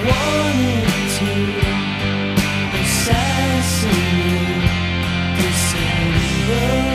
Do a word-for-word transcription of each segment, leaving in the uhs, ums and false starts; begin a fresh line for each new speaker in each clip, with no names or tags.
wanted to assassinate December.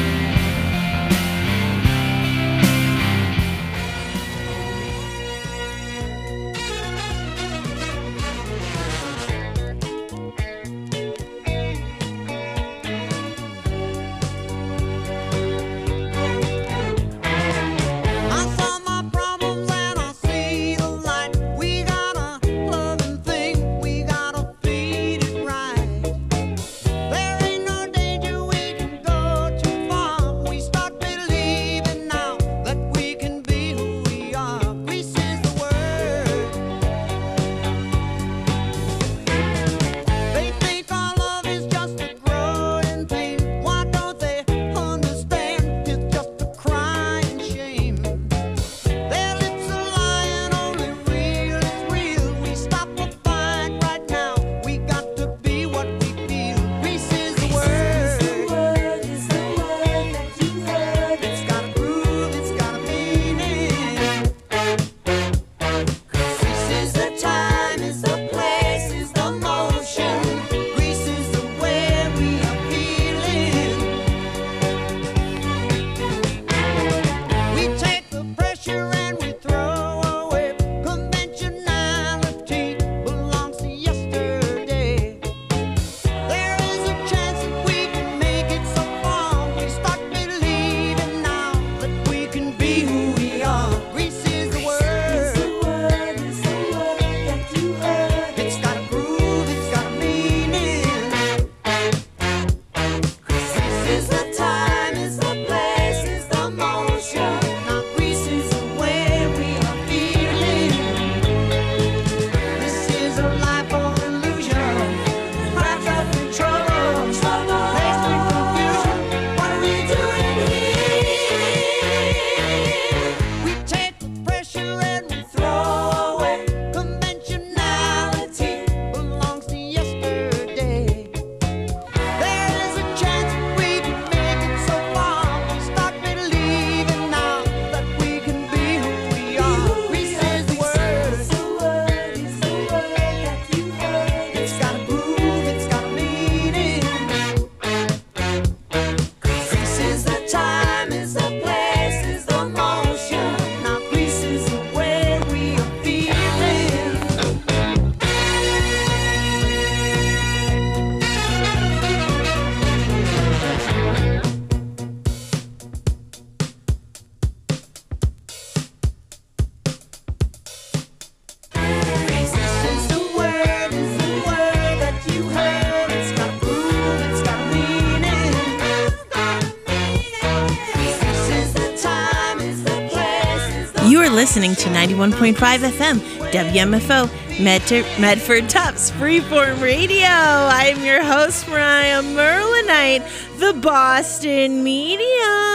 Listening to ninety-one point five F M, W M F O, Med- Medford Tufts, Freeform Radio. I'm your host, Mariah Merlinite, the Boston Medium.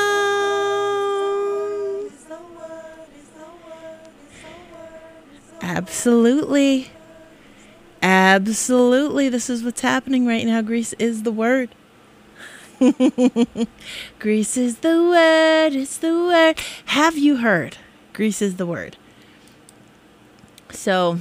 Absolutely. Absolutely. This is what's happening right now. Grease is the word. Grease is the word. It's the word. Have you heard? Grease is the word. So,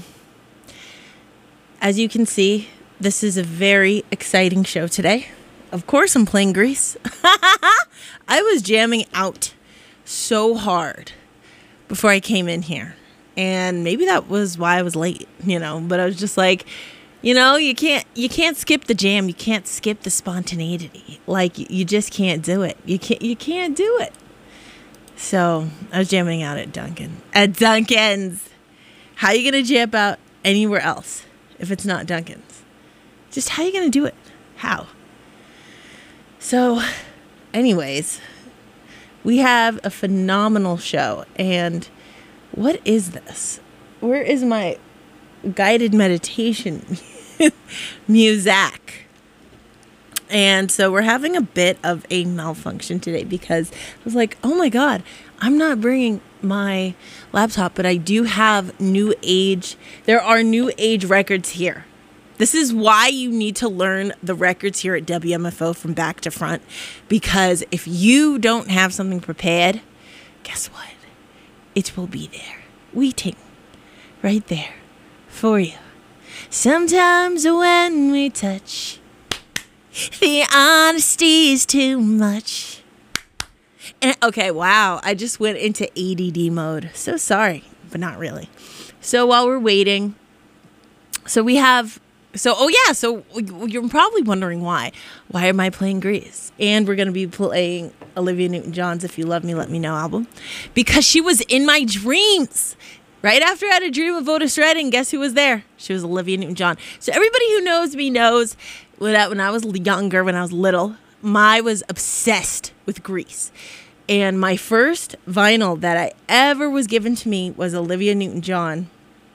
as you can see, this is a very exciting show today. Of course, I'm playing Grease. I was jamming out so hard before I came in here. And maybe that was why I was late, you know, but I was just like, you know, you can't you can't skip the jam. You can't skip the spontaneity. Like, you just can't do it. You can't you can't do it. So I was jamming out at Dunkin'. At Dunkin's. How are you going to jam out anywhere else if it's not Dunkin's? Just how are you going to do it? How? So anyways, we have a phenomenal show. And what is this? Where is my guided meditation music? And so we're having a bit of a malfunction today because I was like, oh my God, I'm not bringing my laptop, but I do have new age. There are new age records here. This is why you need to learn the records here at W M F O from back to front. Because if you don't have something prepared, guess what? It will be there, waiting right there for you. Sometimes when we touch, the honesty is too much. And, okay, wow, I just went into A D D mode. So sorry, but not really. So while we're waiting, so we have, so, oh yeah, so you're probably wondering why. Why am I playing Grease? And we're going to be playing Olivia Newton-John's If You Love Me, Let Me Know album. Because she was in my dreams. Right after I had a dream of Otis Redding, guess who was there? She was Olivia Newton-John. So everybody who knows me knows that when I was younger, when I was little, I was obsessed with Grease. And my first vinyl that I ever was given to me was Olivia Newton-John.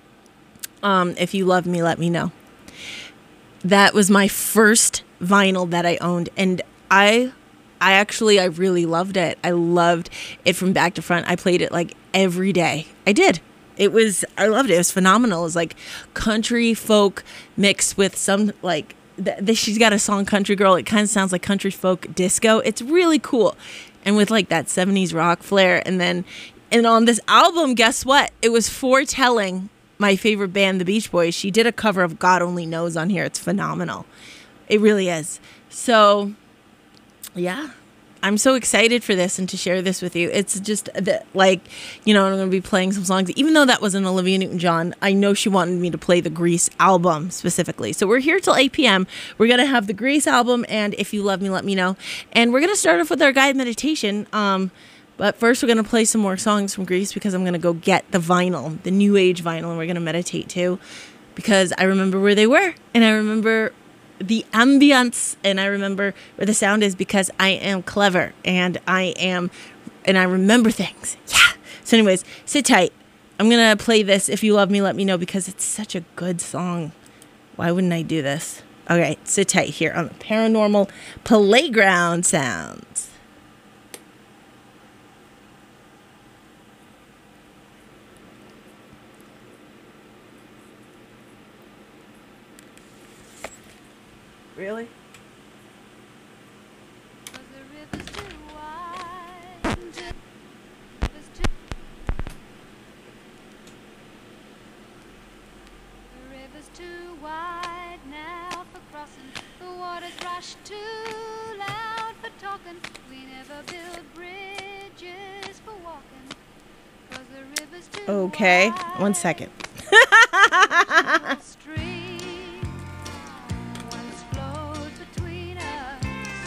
Um, If You Love Me, Let Me Know. That was my first vinyl that I owned. And I I actually, I really loved it. I loved it from back to front. I played it like every day. I did. It was, I loved it. It was phenomenal. It was like country folk mixed with some like, th- th- she's got a song, Country Girl. It kind of sounds like country folk disco. It's really cool. And with like that seventies rock flair. And then, and on this album, guess what? It was foretelling my favorite band, the Beach Boys. She did a cover of God Only Knows on here. It's phenomenal. It really is. So, yeah. I'm so excited for this and to share this with you. It's just that, like, you know, I'm going to be playing some songs. Even though that wasn't Olivia Newton-John, I know she wanted me to play the Grease album specifically. So we're here till eight p.m. We're going to have the Grease album and If You Love Me, Let Me Know. And we're going to start off with our guided meditation. Um, but first, we're going to play some more songs from Grease because I'm going to go get the vinyl, the New Age vinyl, and we're going to meditate too. Because I remember where they were. And I remember the ambience, and I remember where the sound is because I am clever and I am, and I remember things. Yeah. So anyways, sit tight. I'm going to play this If You Love Me, Let Me Know because it's such a good song. Why wouldn't I do this? Okay, sit tight here on the Paranormal Playground Sounds. Really?
Too wide now for crossing. The waters rush too loud for talking. We never build bridges for walking. 'Cause the river's too
Okay,
wide.
one second.
Stream once flowed between us.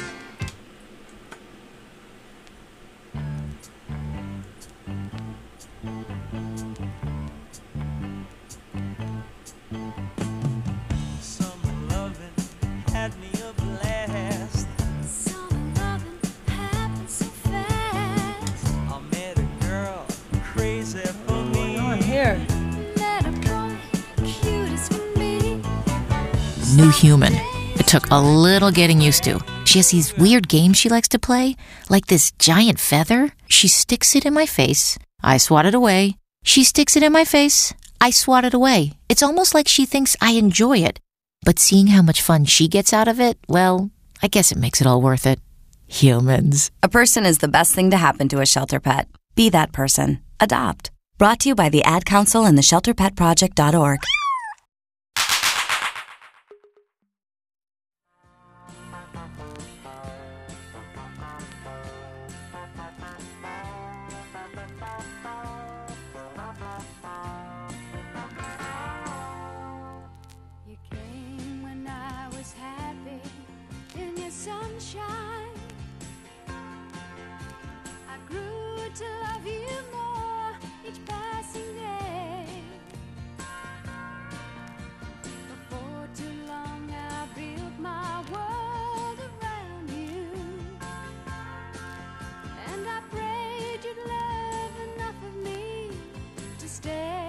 Summer loving had me a blast.
Summer loving happened so fast.
I met a girl crazy for me.
On here.
Met a boy cute as can be.
New human. It took a little getting used to. She has these weird games she likes to play, like this giant feather. She sticks it in my face. I swat it away. She sticks it in my face. I swat it away. It's almost like she thinks I enjoy it. But seeing how much fun she gets out of it, well, I guess it makes it all worth it. Humans.
A person is the best thing to happen to a shelter pet. Be that person. Adopt. Brought to you by the Ad Council and the shelter pet project dot org.
You came when I was happy in your sunshine. I grew to love you more each passing day. Before too long I built my world around you. And I prayed you'd love enough of me to stay.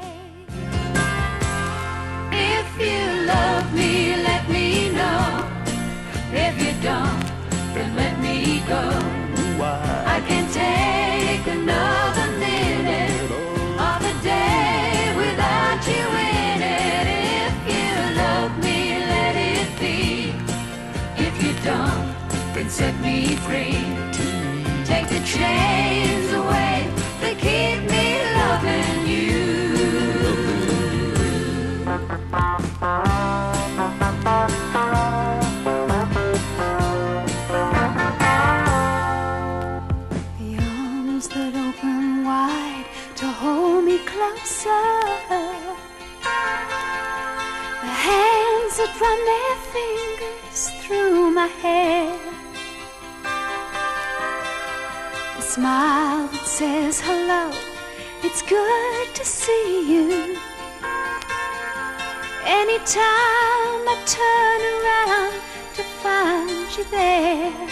If you love me, let me know. If you don't, then let me go. I can't take another minute of the day without you in it. If you love me, let it be. If you don't, then set me free. Take the chains away that keep me loving you. The arms that open wide to hold me closer, the hands that run their fingers through my hair, the smile that says hello, it's good to see you. Anytime I turn around to find you there,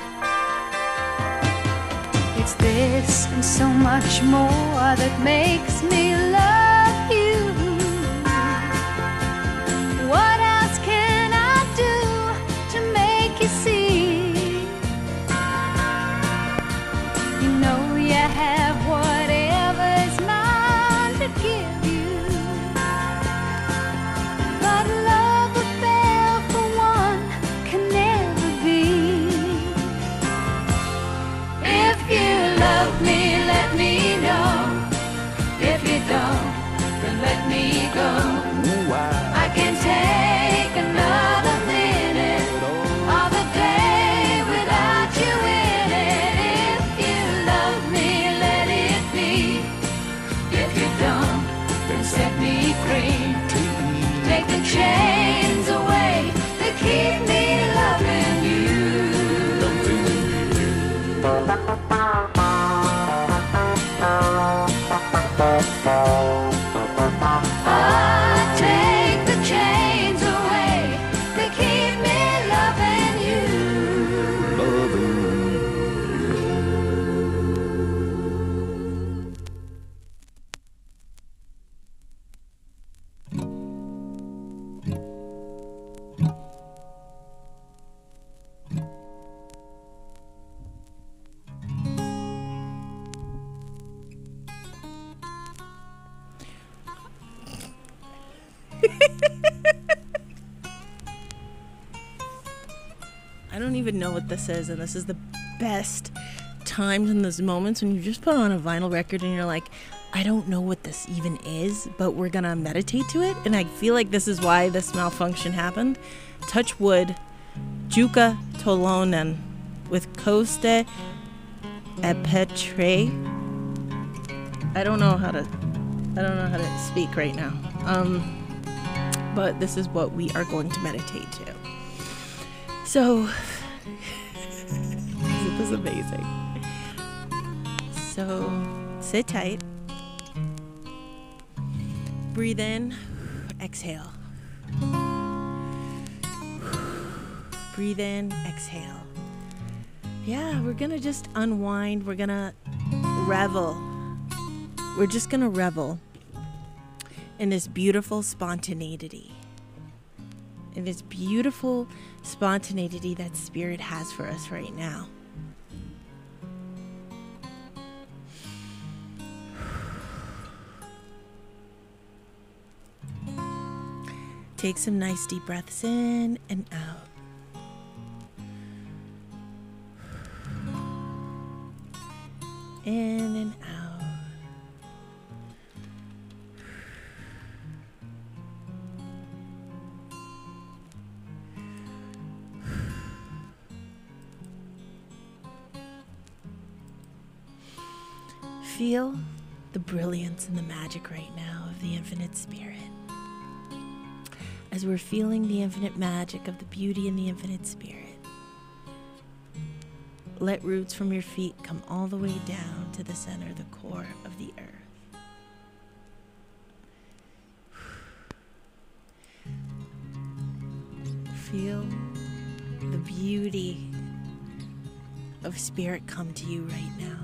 it's this and so much more that makes me love you. What else can I do to make you see? You know you have whatever's mine to give you, but love affair for one can never be. If you love me, let me know. If you don't, then let me go. I can take another minute or the day without you in it. If you love me, let it be. If you don't, then set me free. Take the chains away that keep me loving you. Ah, take the chains away that keep me loving
I don't even know what this is, and this is the best times in those moments when you just put on a vinyl record and you're like, I don't know what this even is, but we're gonna meditate to it. And I feel like this is why this malfunction happened. Touch Wood, Jukka Tolonen with Koste Epetre. I don't know how to I don't know how to speak right now. Um but this is what we are going to meditate to. So this is amazing. So sit tight. Breathe in, exhale. Breathe in, exhale. Yeah, we're gonna just unwind. We're gonna revel. We're just gonna revel in this beautiful spontaneity. In this beautiful spontaneity that Spirit has for us right now. Take some nice deep breaths in and out. In and out. Feel the brilliance and the magic right now of the Infinite Spirit. As we're feeling the infinite magic of the beauty and the Infinite Spirit, let roots from your feet come all the way down to the center, the core of the earth. Feel the beauty of Spirit come to you right now.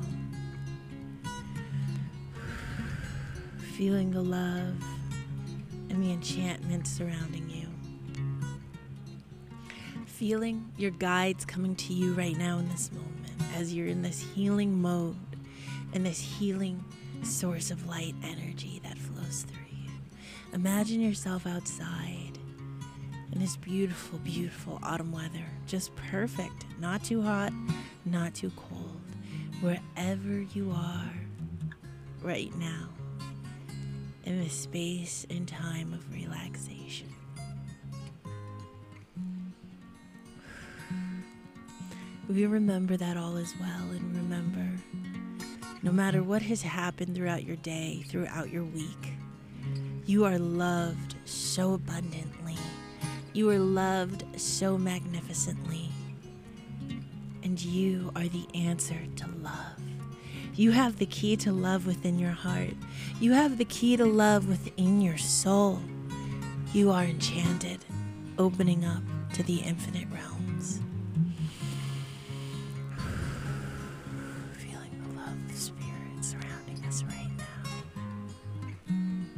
Feeling the love and the enchantment surrounding you. Feeling your guides coming to you right now in this moment as you're in this healing mode and this healing source of light energy that flows through you. Imagine yourself outside in this beautiful, beautiful autumn weather. Just perfect. Not too hot, not too cold. Wherever you are right now. in this space and time of relaxation. We remember that all is well, and remember, no matter what has happened throughout your day, throughout your week, you are loved so abundantly. You are loved so magnificently. And you are the answer to love. You have the key to love within your heart. You have the key to love within your soul. You are enchanted, opening up to the infinite realms. Feeling the love of spirit surrounding us right now.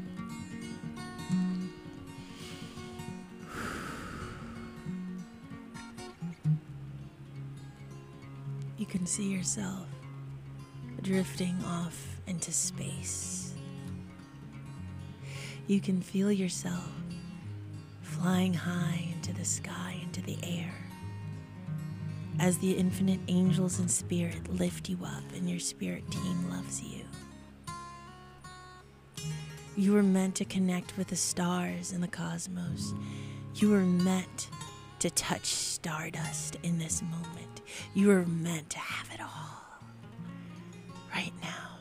You can see yourself drifting off into space. You can feel yourself flying high into the sky, into the air, as the infinite angels and spirit lift you up and your spirit team loves you. You were meant to connect with the stars and the cosmos. You were meant to touch stardust in this moment. You were meant to have it all. Right now,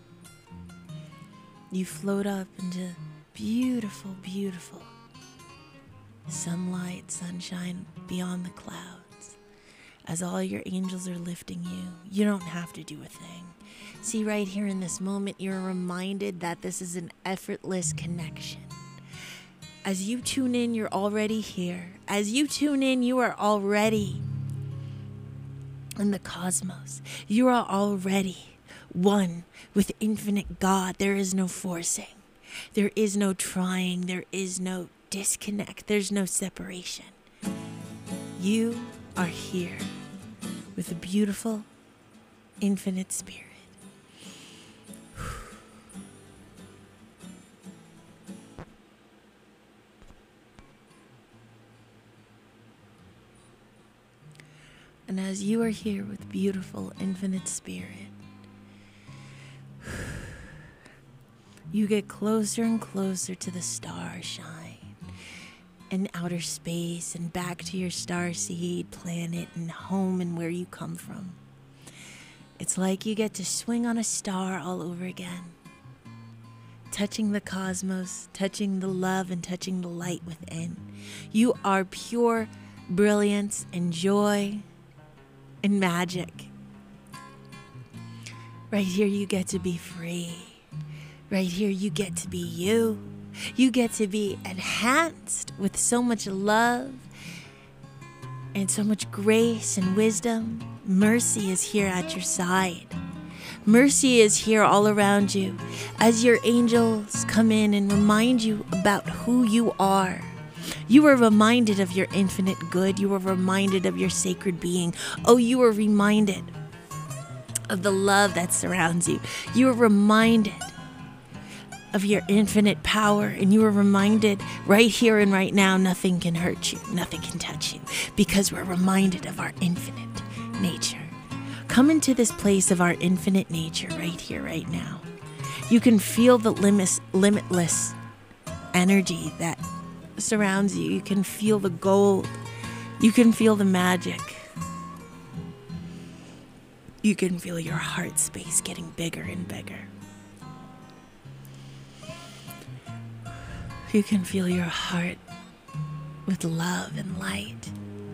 you float up into beautiful, beautiful sunlight, sunshine beyond the clouds. As all your angels are lifting you, you don't have to do a thing. See, right here in this moment, you're reminded that this is an effortless connection. As you tune in, you're already here. As you tune in, you are already in the cosmos. You are already one with infinite God. There is no forcing. There is no trying. There is no disconnect. There's no separation. You are here with a beautiful, infinite spirit. And as you are here with beautiful, infinite spirit, you get closer and closer to the starshine and outer space and back to your starseed planet and home and where you come from. It's like you get to swing on a star all over again, touching the cosmos, touching the love and touching the light within. You are pure brilliance and joy and magic. Right here you get to be free. Right here you get to be you. You get to be enhanced with so much love and so much grace and wisdom. Mercy is here at your side. Mercy is here all around you as your angels come in and remind you about who you are. You are reminded of your infinite good. You are reminded of your sacred being. Oh, you are reminded of the love that surrounds you. You are reminded of your infinite power, and you are reminded right here and right now, nothing can hurt you, nothing can touch you, because we're reminded of our infinite nature. Come into this place of our infinite nature right here, right now. You can feel the limitless, limitless energy that surrounds you. You can feel the gold. You can feel the magic. You can feel your heart space getting bigger and bigger. You can feel your heart with love and light.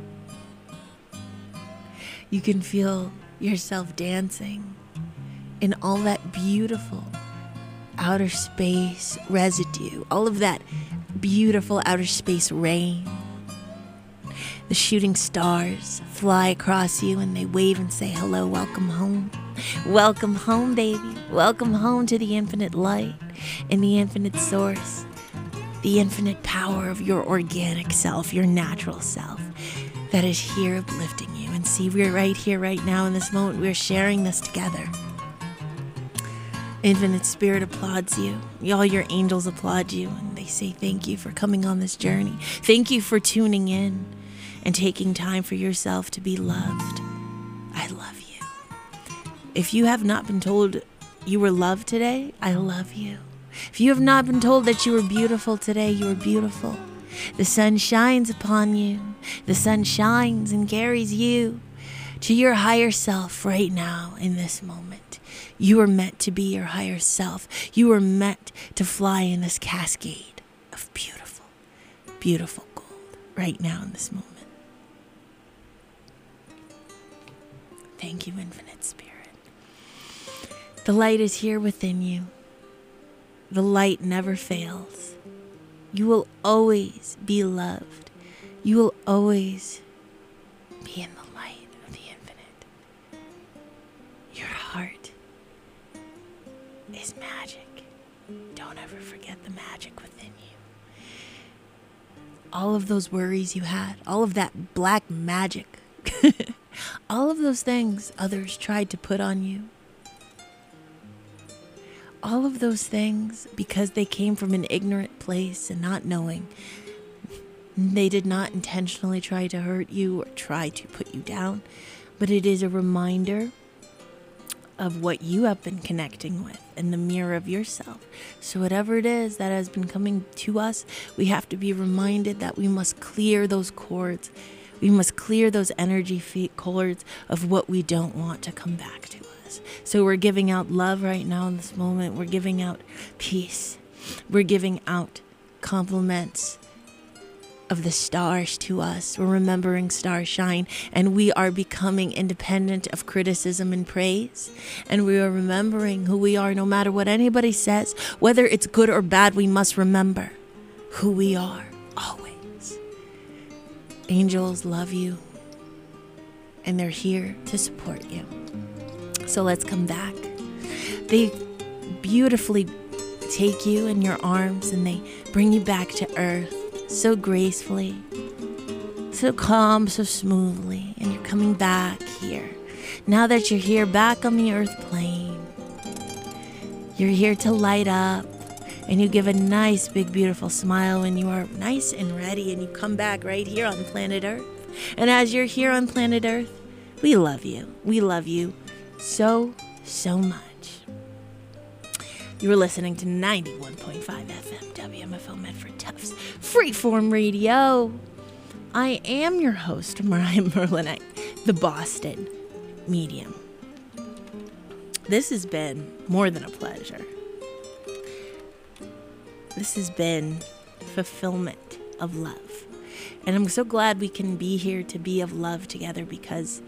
You can feel yourself dancing in all that beautiful outer space residue, all of that beautiful outer space rain. The shooting stars fly across you and they wave and say, hello, welcome home. Welcome home, baby. Welcome home to the infinite light and the infinite source. The infinite power of your organic self, your natural self, that is here uplifting you. And see, we're right here, right now, in this moment. We're sharing this together. Infinite Spirit applauds you. All your angels applaud you. And they say thank you for coming on this journey. Thank you for tuning in and taking time for yourself to be loved. I love you. If you have not been told you were loved today, I love you. If you have not been told that you are beautiful today, you are beautiful. The sun shines upon you. The sun shines and carries you to your higher self right now in this moment. You are meant to be your higher self. You are meant to fly in this cascade of beautiful, beautiful gold right now in this moment. Thank you, Infinite Spirit. The light is here within you. The light never fails. You will always be loved. You will always be in the light of the infinite. Your heart is magic. Don't ever forget the magic within you. All of those worries you had, all of that black magic, all of those things others tried to put on you, all of those things, because they came from an ignorant place and not knowing, they did not intentionally try to hurt you or try to put you down, but it is a reminder of what you have been connecting with in the mirror of yourself. So whatever it is that has been coming to us, we have to be reminded that we must clear those cords. We must clear those energy feet cords of what we don't want to come back to us. So we're giving out love right now in this moment. We're giving out peace. We're giving out compliments of the stars to us. We're remembering stars shine, and we are becoming independent of criticism and praise. And we are remembering who we are no matter what anybody says. Whether it's good or bad, we must remember who we are always. Angels love you, and they're here to support you. So let's come back. They beautifully take you in your arms and they bring you back to earth so gracefully, so calm, so smoothly. And you're coming back here. Now that you're here back on the earth plane, you're here to light up. And you give a nice, big, beautiful smile when you are nice and ready. And you come back right here on planet Earth. And as you're here on planet Earth, we love you. We love you so, so much. You were listening to ninety-one point five F M W M F O Medford Tufts Freeform Radio. I am your host, Mariah Merlinite, the Boston Medium. This has been more than a pleasure. This has been fulfillment of love. And I'm so glad we can be here to be of love together, because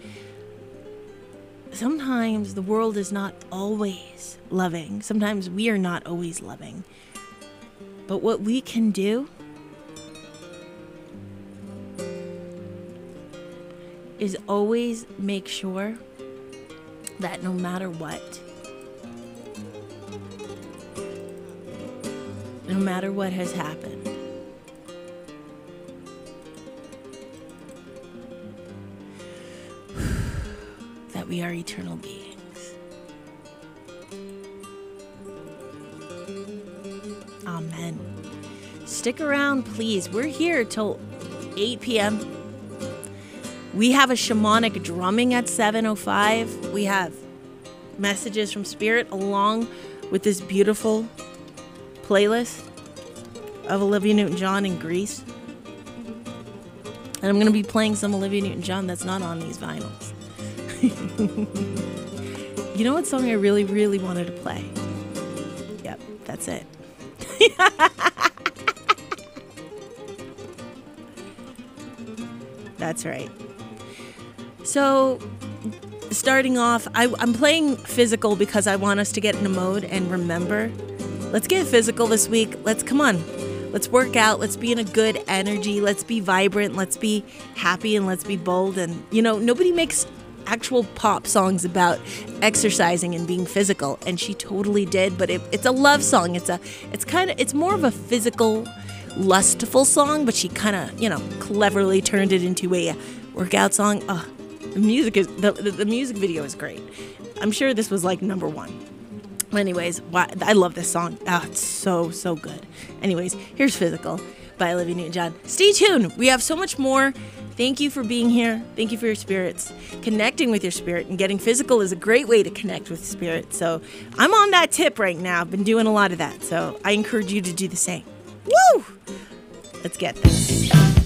sometimes the world is not always loving. Sometimes we are not always loving. But what we can do is always make sure that no matter what, no matter what has happened, that we are eternal beings. Amen. Stick around, please. We're here till eight p.m. We have a shamanic drumming at seven oh five. We have messages from Spirit along with this beautiful playlist of Olivia Newton-John and Grease. And I'm going to be playing some Olivia Newton-John that's not on these vinyls. You know what song I really, really wanted to play? Yep, that's it. That's right. So, starting off, I, I'm playing physical because I want us to get in a mode and remember. Let's get physical this week. Let's, come on. Let's work out. Let's be in a good energy. Let's be vibrant. Let's be happy, and let's be bold. And, you know, nobody makes actual pop songs about exercising and being physical, and she totally did. But it, it's a love song. It's a, it's kind of, it's more of a physical, lustful song, but she kind of, you know, cleverly turned it into a workout song. Oh, the music is, the, the, the music video is great. I'm sure this was like number one. Anyways, I love this song. Oh, it's so, so good. Anyways, here's Physical by Olivia Newton-John. Stay tuned. We have so much more. Thank you for being here. Thank you for your spirits. Connecting with your spirit and getting physical is a great way to connect with spirit. So I'm on that tip right now. I've been doing a lot of that. So I encourage you to do the same. Woo! Let's get this.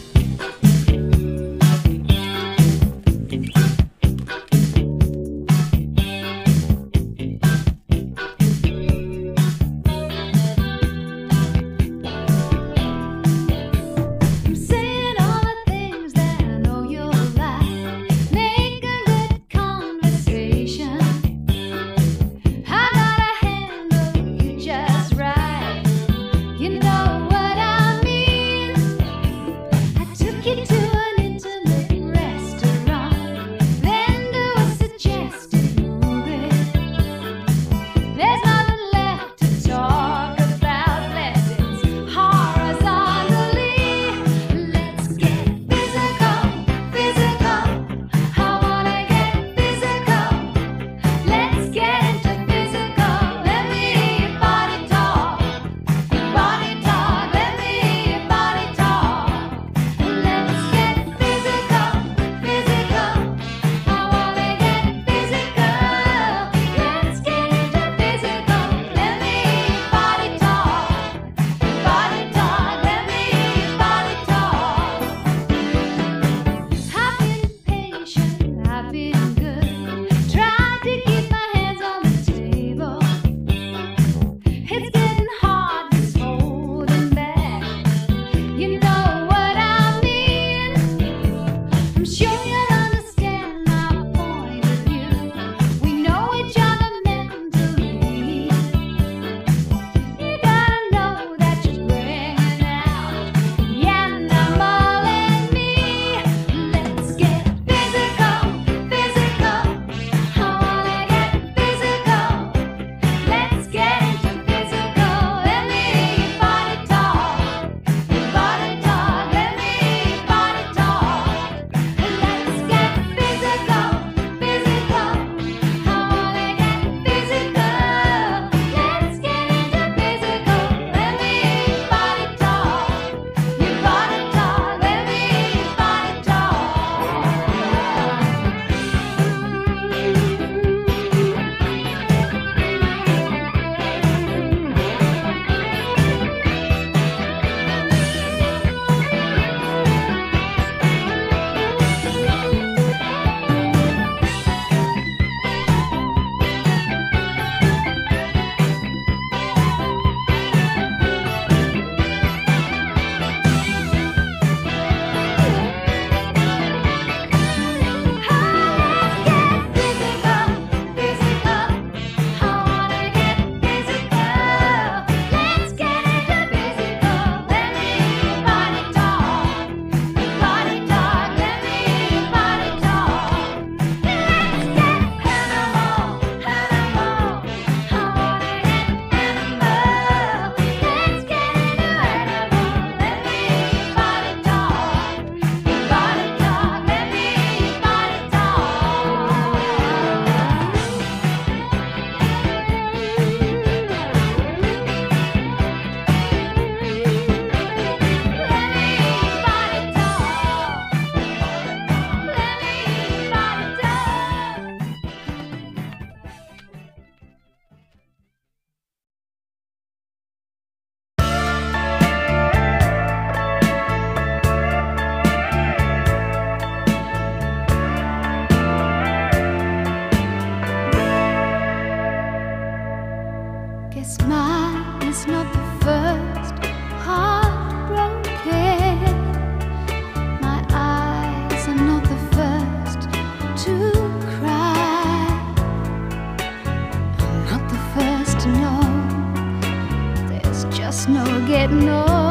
getting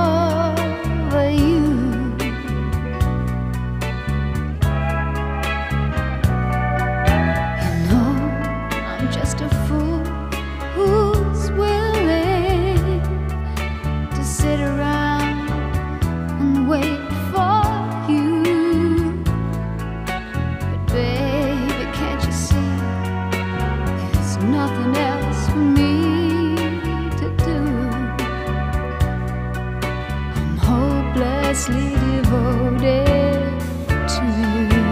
over you. You know, I'm just a fool who's willing to sit around and wait for you. But baby, can't you see there's nothing else for me to do? I'm hopeless devoted to you.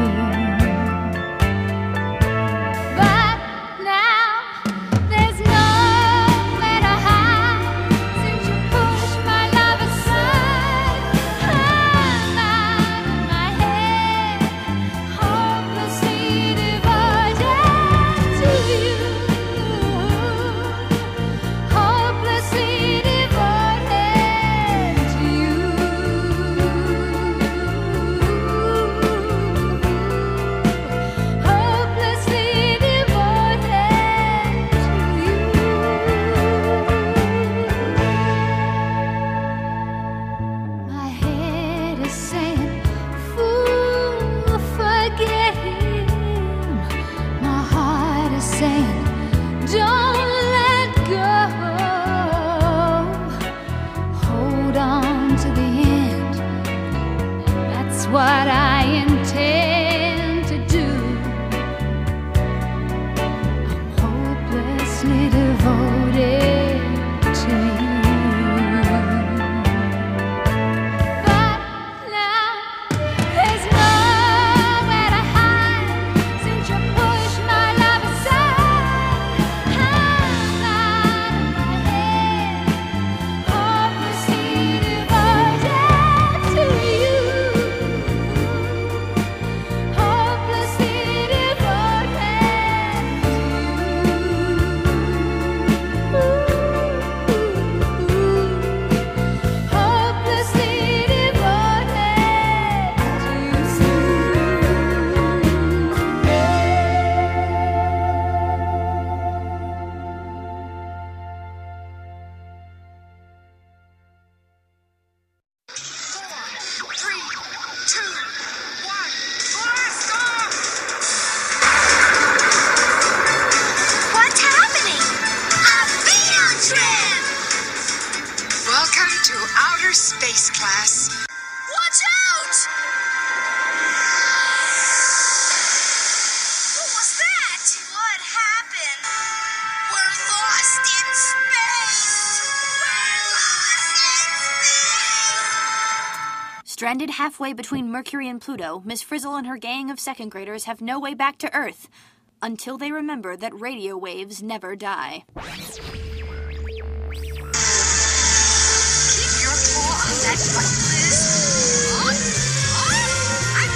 But now there's nowhere to hide since you pushed my love aside. I'm out of my head, hopelessly devoted to you. Hopelessly devoted to you. Hopelessly devoted to you. My head is saying, fool, forget him. My heart is saying, don't let go. Hold on to the end. That's what I intend to do. I'm hopelessly devoted to you. But now there's nowhere to hide since you pushed my love aside. I'm out of my head, hopelessly devoted to you. Hopelessly devoted to you. Hopelessly
Three, two, one, blast off! What's happening? A field trip! Welcome to outer space, class. Watch out! What was that? What happened? We're lost in space! We're lost in space!
Stranded halfway between Mercury and Pluto, Miss Frizzle and her gang of second graders have no way back to Earth until they remember that radio waves never die.
Keep your paw on that button, Liz. On, on, I'm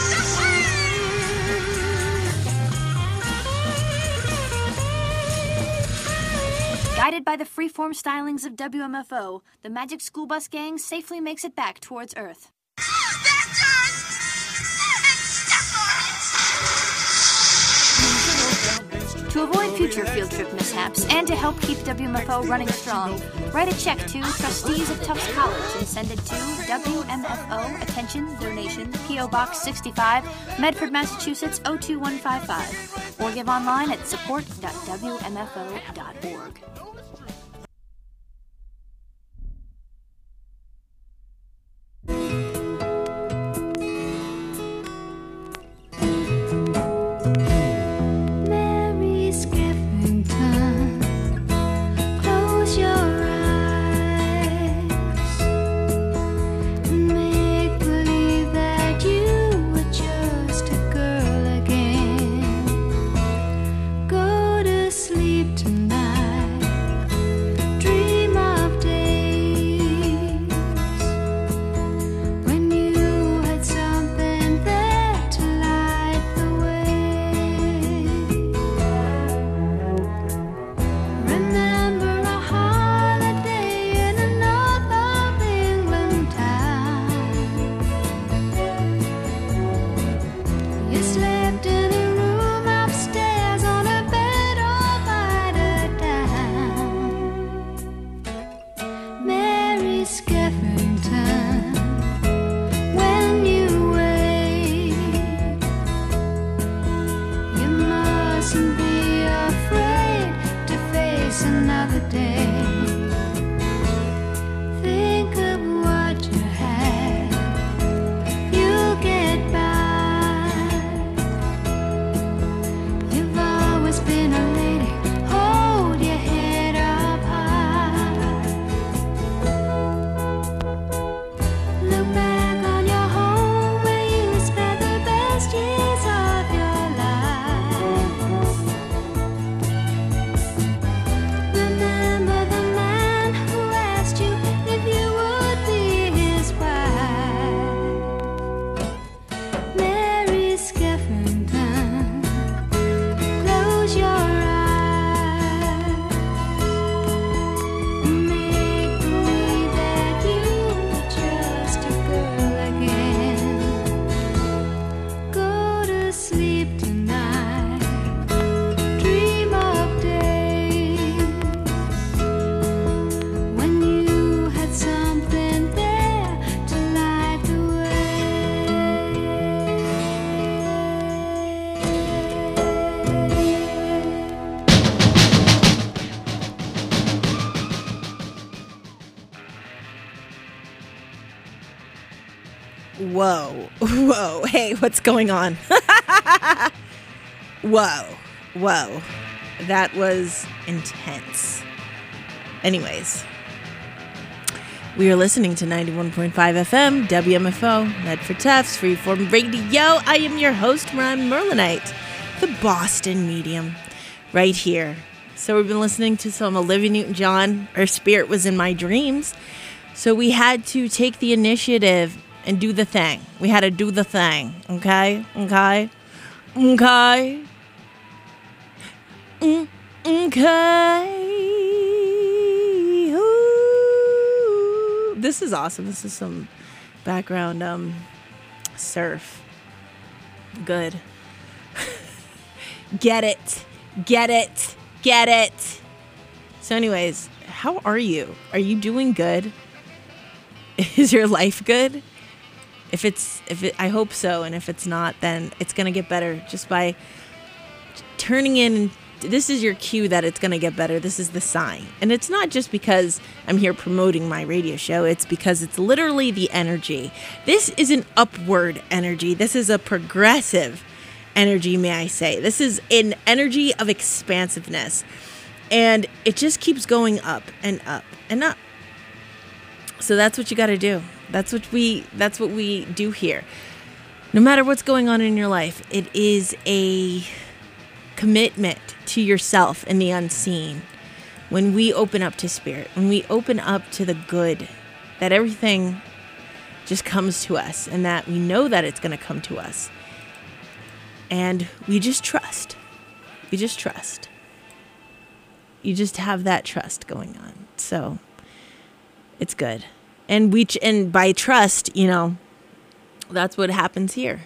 the way!
Guided by the freeform stylings of W M F O, the Magic School Bus gang safely makes it back towards Earth.
That's us! And step on it!
To avoid future field trip mishaps and to help keep W M F O running strong, write a check to Trustees of Tufts College and send it to W M F O, attention, donation, P O Box sixty-five, Medford, Massachusetts oh two one five five, or give online at support dot w m f o dot org.
Mary Skeffington, close your eyes and make believe that you were just a girl again. Go to sleep tonight.
whoa, whoa. Hey, what's going on? Whoa, whoa. That was intense. Anyways, we are listening to ninety-one point five F M, W M F O, Medford Tufts, Freeform Radio. I am your host, Ryan Merlinite, the Boston medium, right here. So we've been listening to some Olivia Newton-John. Her spirit was in my dreams. So we had to take the initiative and do the thing. We had to do the thing, okay? Okay? Okay? Mm, okay. Ooh. This is awesome. This is some background um surf. Good. Get it. Get it. Get it. So anyways, how are you? Are you doing good? Is your life good? If it's if it I hope so, and if it's not, then it's going to get better just by turning in. This is your cue that it's going to get better. This is the sign. And it's not just because I'm here promoting my radio show. It's because it's literally the energy. This is an upward energy. This is a progressive energy, may I say. This is an energy of expansiveness. And it just keeps going up and up and up. So that's what you got to do. That's what we that's what we do here. No matter what's going on in your life, it is a commitment to yourself and the unseen. When we open up to spirit, when we open up to the good, that everything just comes to us, and that we know that it's going to come to us. And we just trust. We just trust. You just have that trust going on. So it's good. And we ch- and by trust, you know, that's what happens here.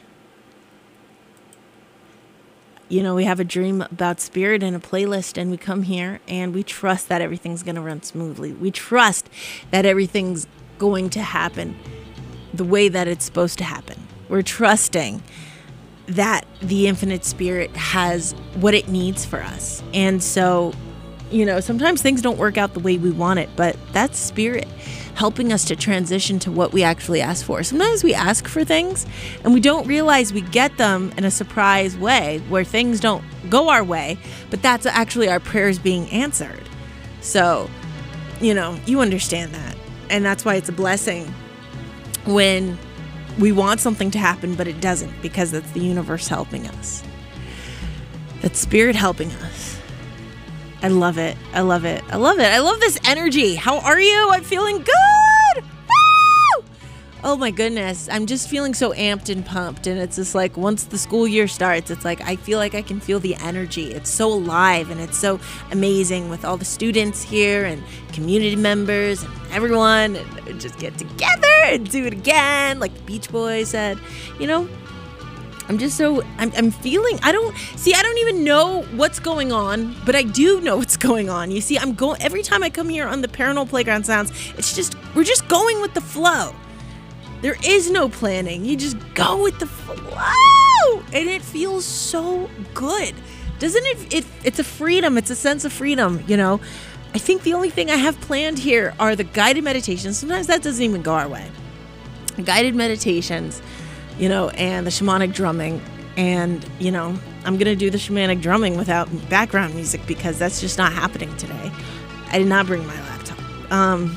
You know, we have a dream about spirit and a playlist, and we come here and we trust that everything's going to run smoothly. We trust that everything's going to happen the way that it's supposed to happen. We're trusting that the infinite spirit has what it needs for us. And so, you know, sometimes things don't work out the way we want it, but that's spirit helping us to transition to what we actually ask for. Sometimes we ask for things and we don't realize we get them in a surprise way where things don't go our way, but that's actually our prayers being answered. So, you know, you understand that. And that's why it's a blessing when we want something to happen, but it doesn't, because that's the universe helping us. That's spirit helping us. I love it. I love it. I love it. I love this energy. How are you? I'm feeling good. Woo! Oh my goodness. I'm just feeling so amped and pumped. And it's just like once the school year starts, it's like I feel like I can feel the energy. It's so alive and it's so amazing with all the students here and community members and everyone. And just get together and do it again, like the Beach Boys said. You know, I'm just so, I'm, I'm feeling, I don't, see, I don't even know what's going on, but I do know what's going on. You see, I'm going, every time I come here on the Paranormal Playground Sounds, it's just, we're just going with the flow. There is no planning. You just go with the flow. And it feels so good. Doesn't it, it, it's a freedom. It's a sense of freedom, you know. I think the only thing I have planned here are the guided meditations. Sometimes that doesn't even go our way. Guided meditations. You know, and the shamanic drumming. And, you know, I'm going to do the shamanic drumming without background music because that's just not happening today. I did not bring my laptop. Um,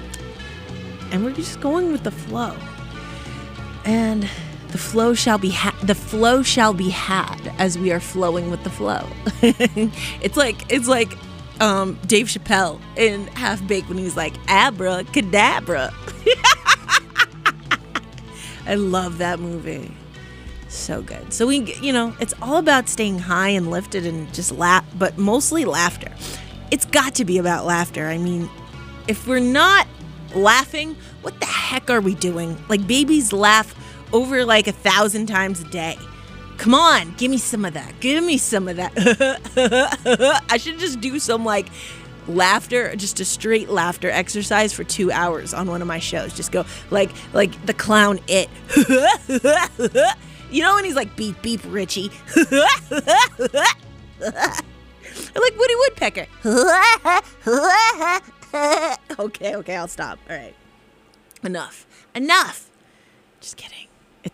and we're just going with the flow. And the flow shall be ha- the flow shall be had as we are flowing with the flow. It's like it's like um, Dave Chappelle in Half Baked when he's like abracadabra. I love that movie. So good. So we, you know, it's all about staying high and lifted and just laugh, but mostly laughter. It's got to be about laughter. I mean, if we're not laughing, what the heck are we doing? Like babies laugh over like a thousand times a day. Come on, give me some of that. Give me some of that. I should just do some like laughter, just a straight laughter exercise for two hours on one of my shows. Just go like like the clown It. You know when he's like beep beep Richie. Like Woody Woodpecker. Okay, okay, I'll stop. All right. Enough. Enough. Just kidding.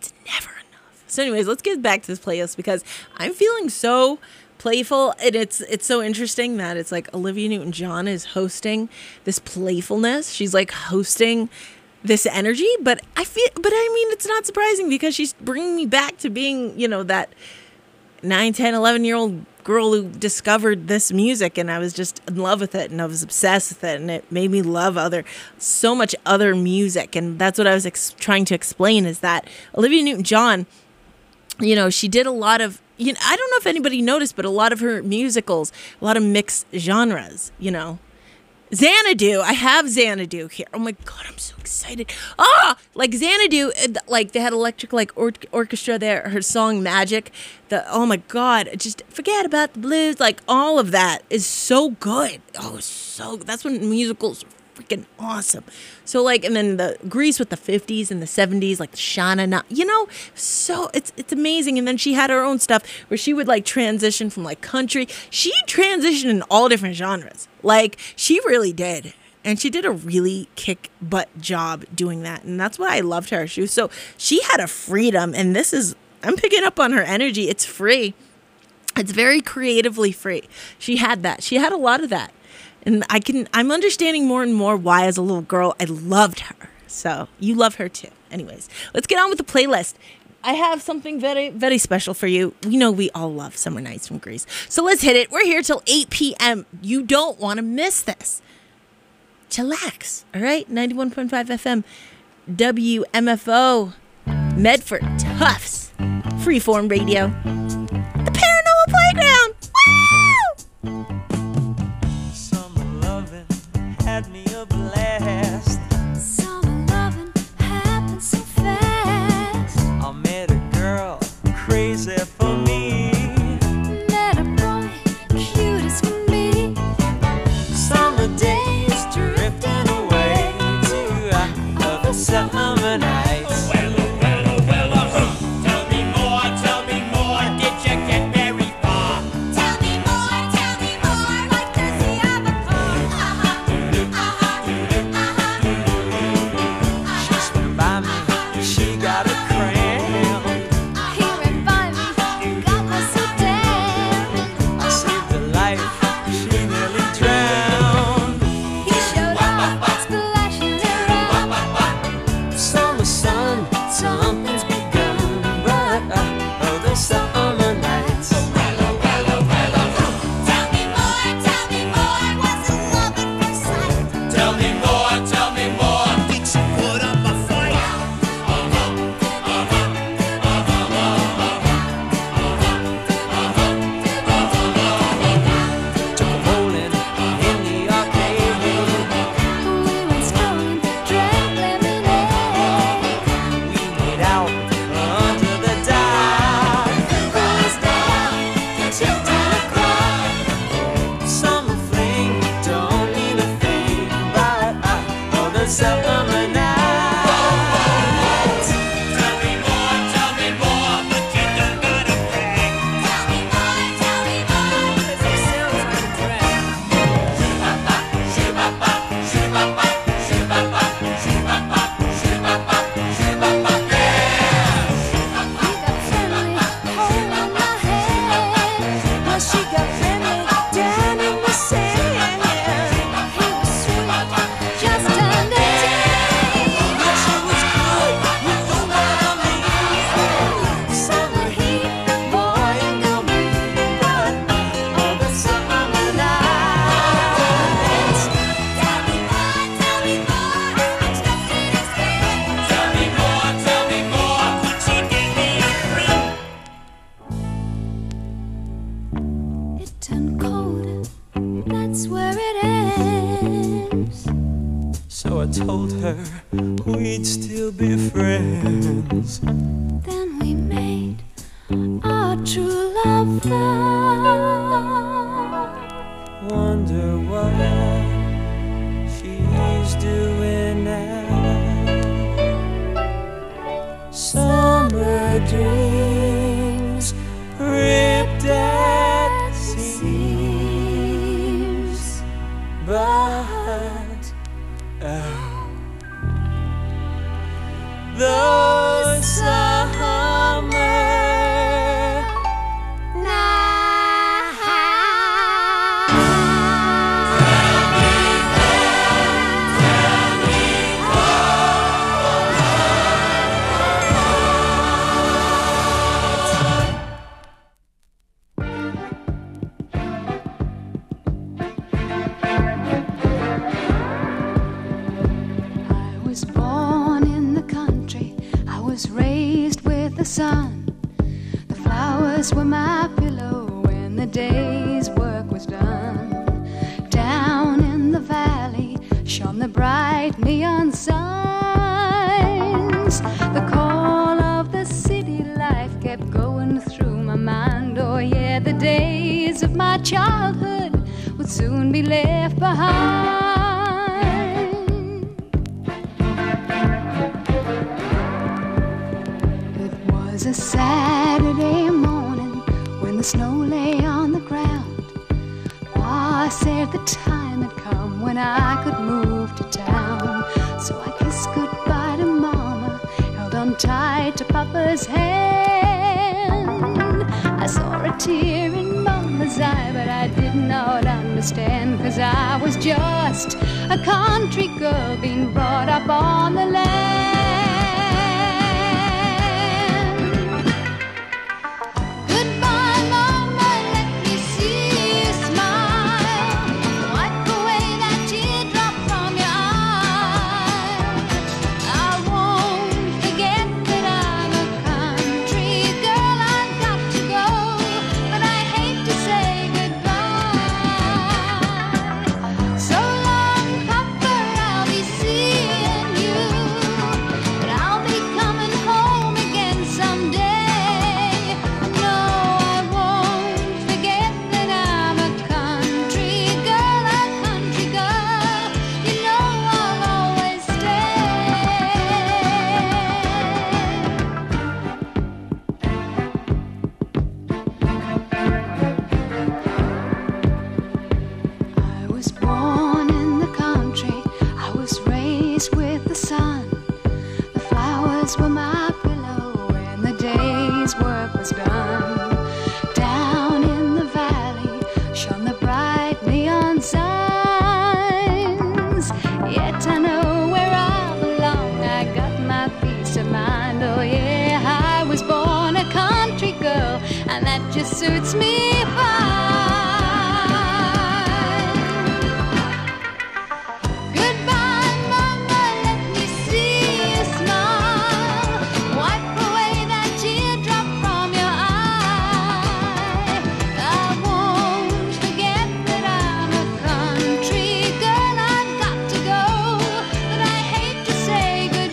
So anyways, let's get back to this playlist because I'm feeling so playful, and it's it's so interesting that it's like Olivia Newton-John is hosting this playfulness. She's like hosting this energy, but I feel, but I mean, it's not surprising because she's bringing me back to being, you know, that nine, ten, eleven year old girl who discovered this music, and I was just in love with it, and I was obsessed with it, and it made me love other, so much other music. And that's what I was ex- trying to explain is that Olivia Newton-John, you know, she did a lot of, you know, I don't know if anybody noticed, but a lot of her musicals, a lot of mixed genres, you know. Xanadu, I have Xanadu here. Oh my God, I'm so excited. Ah, like Xanadu, like they had electric like or- orchestra there. Her song Magic, the oh my God, just forget about the blues. Like all of that is so good. Oh, so that's when musicals are freaking awesome. So like, and then the Grease with the fifties and the seventies, like Shana, Na, you know, so it's it's amazing. And then she had her own stuff where she would like transition from like country. She transitioned in all different genres. Like she really did. And she did a really kick butt job doing that. And that's why I loved her. She was so, she had a freedom. And this is, I'm picking up on her energy. It's free. It's very creatively free. She had that. She had a lot of that. And I can, I'm understanding more and more why as a little girl I loved her. So you love her too. Anyways, let's get on with the playlist. I have something very, very special for you. We know we all love Summer Nights from Grease. So let's hit it. We're here till eight p.m. You don't want to miss this. Chillax, all right? ninety-one point five F M, W M F O, Medford, Tufts, Freeform Radio, the Paranormal Playground. Woo!
Summer loving had me a blast.
Summer loving happened so fast.
I met a girl crazy for me.
Met a boy cute as can be.
Summer days drifting away to uh, other summer nights.
Tell me more, tell me more, did you get very far?
Tell me more, tell me more. What does he have before? Uh-huh, uh-huh, uh-huh.
She swam by me, she got a cramp.
He ran by me, got me so damn.
I saved her life, she nearly drowned.
He showed up, splashing around.
Summer sun, something's begun, but uh, other summer nights.
Tell me more, tell me more. Was it love at first sight?
Tell me more, tell me more, did you put up a fight?
Took a rolling in the arcade.
We went strolling, drank lemonade.
We made out under the dark.
Cruised down till ten o'clock.
Summer fling don't mean a thing, but uh, other summer nights.
Tell me more, tell me more, but you don't gotta brag.
Tell me more, tell me more. It sounds like a drag. He got friendly, holding my hand. Well, she got friendly, down in the sand. He was sweet, just under ten.
She was good, you know what I mean.
Summer heat, boy, you know me.
Other summer nights.
Tell me more, tell me more. I'm stuck in his head.
Tell me more, tell me more, could you give me a friend?
It turned cold, that's where it ends.
So I told her we'd still be friends.
Then we made our true love vow.
Wonder what she's doing now. Summer dreams ripped at seams, but oh, those summer
raised with the sun. The flowers were my pillow when the day's work was done. Down in the valley shone the bright neon signs. The call of the city life kept going through my mind. Oh yeah, the days of my childhood would soon be left behind. It was a Saturday morning when the snow lay on the ground. Pa said the time had come when I could move to town. So I kissed goodbye to Mama, held on tight to Papa's hand. I saw a tear in Mama's eye, but I did not understand, 'cause I was just a country girl being brought up on the land. Goodbye, Mama, let me see you smile. Wipe away that teardrop from your eye. I won't forget that I'm a country girl. I've got to go, but I hate to say goodbye. So long, Papa, I'll be seeing you, but I'll be coming home again someday. No, I won't forget that I'm a country girl, a country girl. You know I'll always I was born in the country, I was raised with the sun. The flowers were my pillow when the day's work was done. Down in the valley shone the bright neon signs. Yet I know where I belong, I got my peace of mind. Oh yeah, I was born a country girl, and that just suits me fine. Goodbye, Mama, let me see you smile. Wipe away that teardrop from your eye. I won't forget that I'm a country girl. I've got to go, but I hate to say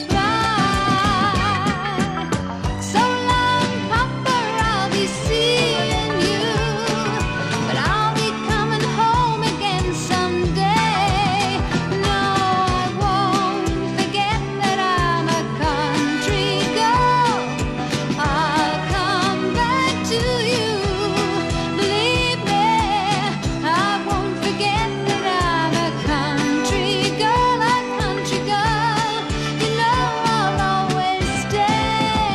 goodbye. So long, Papa, I'll be seeing you, but I'll be coming home again someday. No, I won't forget that I'm a country girl. I'll come back to you, believe me. I won't forget that I'm a country girl, a country girl. You know I'll always stay.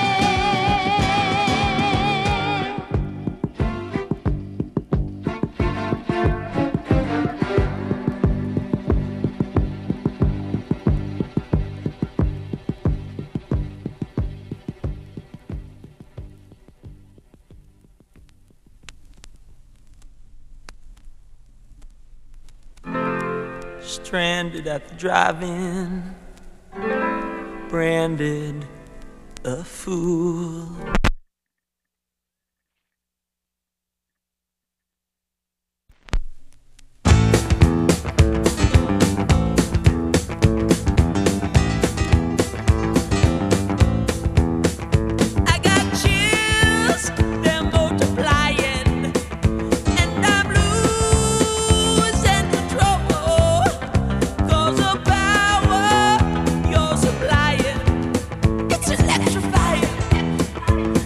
Stranded at the drive-in, branded a fool. I got chills, they're multiplying, and I'm losing control. 'Cause the power you're supplying, it's electrifying.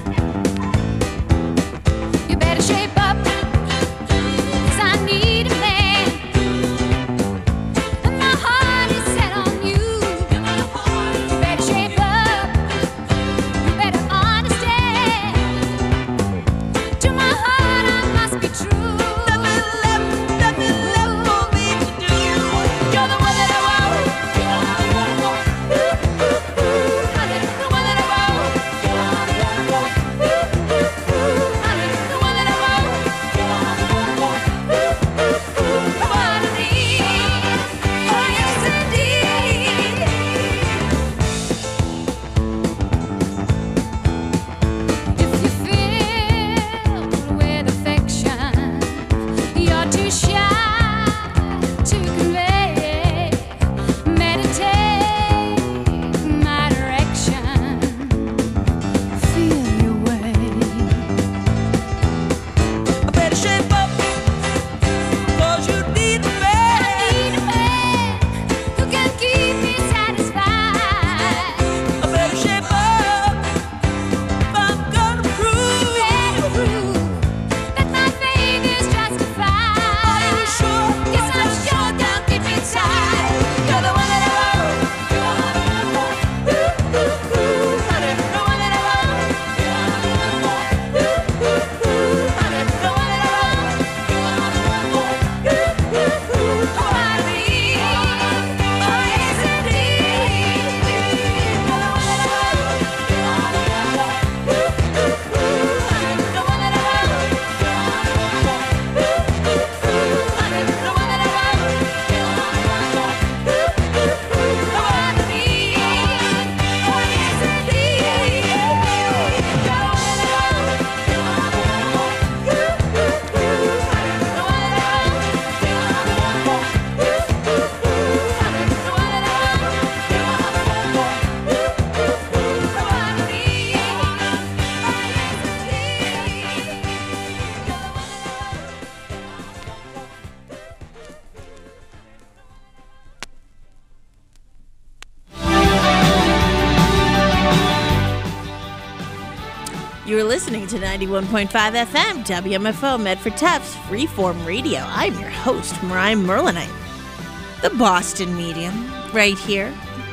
You are listening to ninety-one point five F M, W M F O, Medford Tufts, Freeform Radio. I'm your host, Mariah Merlinite, the Boston medium, right here.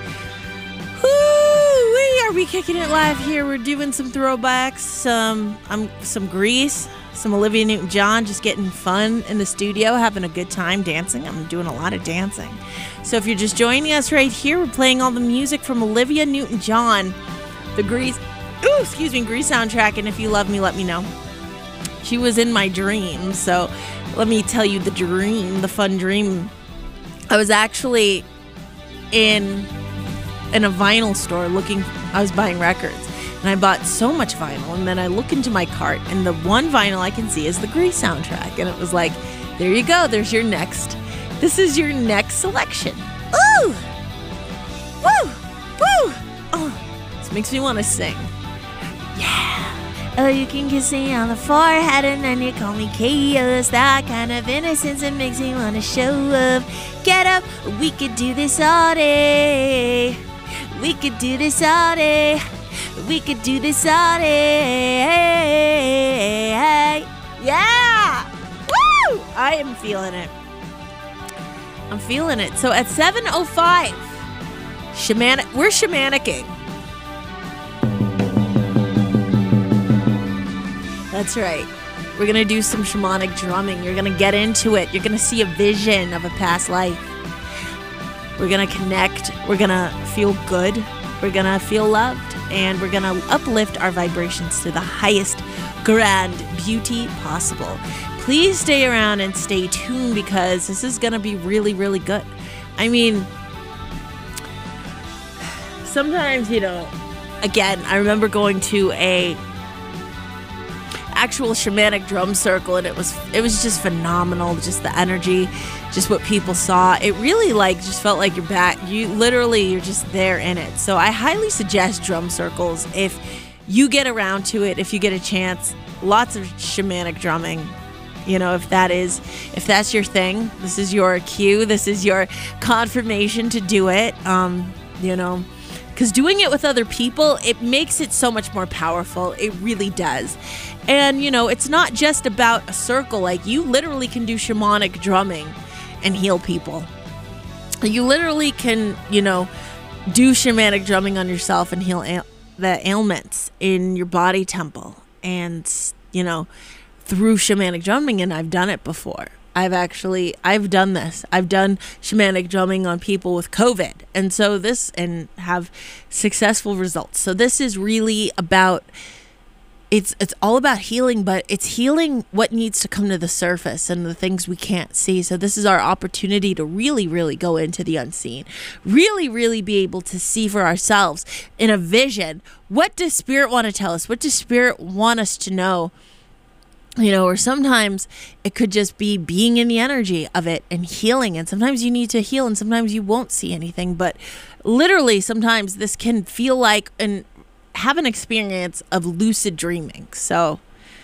Woo-wee, are we kicking it live here? We're doing some throwbacks, some um, some Grease, some Olivia Newton-John, just getting fun in the studio, having a good time dancing. I'm doing a lot of dancing. So if you're just joining us right here, we're playing all the music from Olivia Newton-John, the Grease, ooh, excuse me, Grease soundtrack. And if you love me, let me know. She was in my dream, so let me tell you the dream, the fun dream. I was actually in in a vinyl store looking, I was buying records, and I bought so much vinyl, and then I look into my cart, and the one vinyl I can see is the Grease soundtrack, and it was like, there you go, there's your next, this is your next selection. Ooh! Woo! Woo! Oh, this makes me want to sing. Yeah! Oh, you can kiss me on the forehead, and then you call me chaos. That kind of innocence that makes me want to show up. Get up, we could do this all day. We could do this all day. We could do this all day. Yeah! Woo! I am feeling it. I'm feeling it. So at seven oh five, shamanic, we're shamanicking. That's right. We're going to do some shamanic drumming. You're going to get into it. You're going to see a vision of a past life. We're going to connect. We're going to feel good. We're going to feel loved. And we're going to uplift our vibrations to the highest grand beauty possible. Please stay around and stay tuned because this is going to be really, really good. I mean, sometimes, you know, again, I remember going to a actual shamanic drum circle, and it was it was just phenomenal. Just the energy, just what people saw. It really like just felt like you're back. You literally you're just there in it. So I highly suggest drum circles if you get around to it, if you get a chance. Lots of shamanic drumming. You know, if that is if that's your thing, this is your cue. This is your confirmation to do it. Um, you know. Because doing it with other people, it makes it so much more powerful. It really does. And, you know, it's not just about a circle. Like, you literally can do shamanic drumming and heal people. You literally can, you know, do shamanic drumming on yourself and heal ail- the ailments in your body temple. And, you know, through shamanic drumming, and I've done it before. I've actually, I've done this. I've done shamanic drumming on people with COVID. And so this, and have successful results. So this is really about, it's it's all about healing, but it's healing what needs to come to the surface and the things we can't see. So this is our opportunity to really, really go into the unseen. Really, really be able to see for ourselves in a vision. What does Spirit want to tell us? What does Spirit want us to know? You know, or sometimes it could just be being in the energy of it and healing. And sometimes you need to heal and sometimes you won't see anything. But literally sometimes this can feel like and have an experience of lucid dreaming. So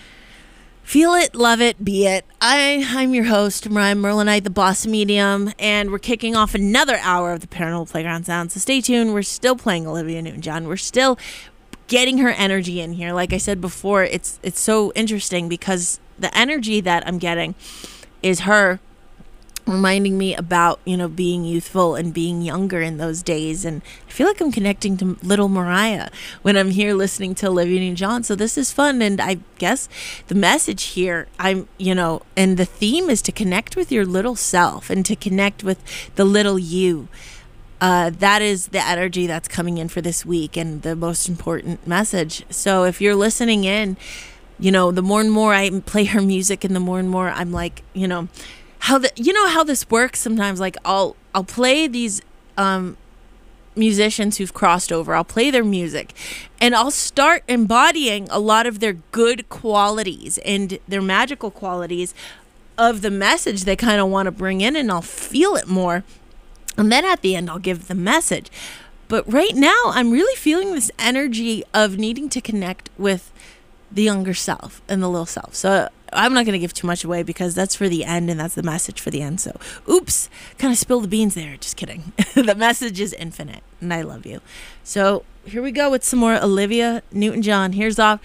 feel it, love it, be it. I, I'm your host, Mariah Merlinite, the Boston medium. And we're kicking off another hour of the Paranormal Playground Sound. So stay tuned. We're still playing Olivia Newton-John. We're still getting her energy in here. Like I said before, it's it's so interesting because the energy that I'm getting is her reminding me about, you know, being youthful and being younger in those days. And I feel like I'm connecting to little Mariah when I'm here listening to Olivia Newton-John. So this is fun. And I guess the message here, I'm, you know, and the theme is to connect with your little self and to connect with the little you. Uh, that is the energy that's coming in for this week and the most important message. So if you're listening in, you know, the more and more I play her music and the more and more I'm like, you know, how the, you know how this works sometimes, like I'll, I'll play these, um, musicians who've crossed over. I'll play their music and I'll start embodying a lot of their good qualities and their magical qualities of the message they kind of want to bring in, and I'll feel it more. And then at the end, I'll give the message. But right now, I'm really feeling this energy of needing to connect with the younger self and the little self. So I'm not going to give too much away because that's for the end and that's the message for the end. So oops, kind of spilled the beans there. Just kidding. The message is infinite and I love you. So here we go with some more Olivia Newton-John. Here's off.